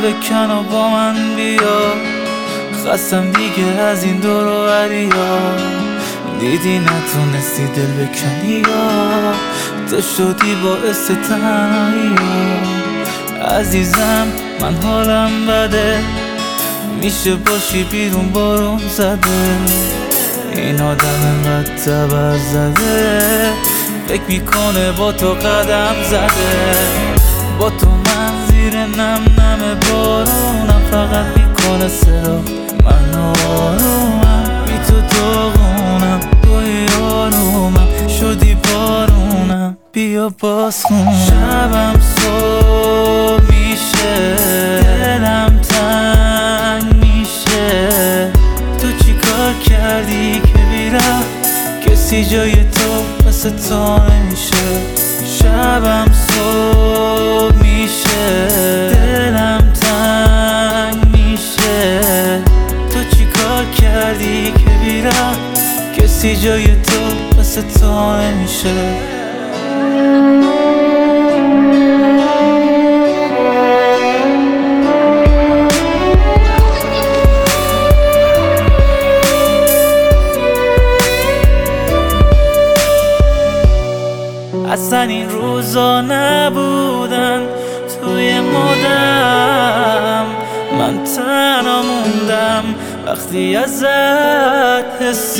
بکن و با من بیا، خستم دیگه از این دور و بریا. دیدی نتونستی دل بکنی یا تو شدی باعث تنهایی. عزیزم من حالم بده، میشه باشی بیرون بارون زده. این آدم انقدر تبر زده، فکر میکنه با تو قدم زده. با تو من زیر نم نم بارونم، فقط میکنه صدا من آرومم. بی تو داغونم، توی آرومم، شدی بارونم، بیا باز خونم. شبم صبح میشه، دلم تنگ میشه. تو چی کار کردی که بیرم کسی جای تو مثل تو نمیشه. شبم صبح میشه، دلم تنگ میشه. تو چی کار کردی که بیرم کسی جای تو مثل تو نمیشه. اصلا این روزا نبودن توی مدام، من تنها موندم وقتی ازت حس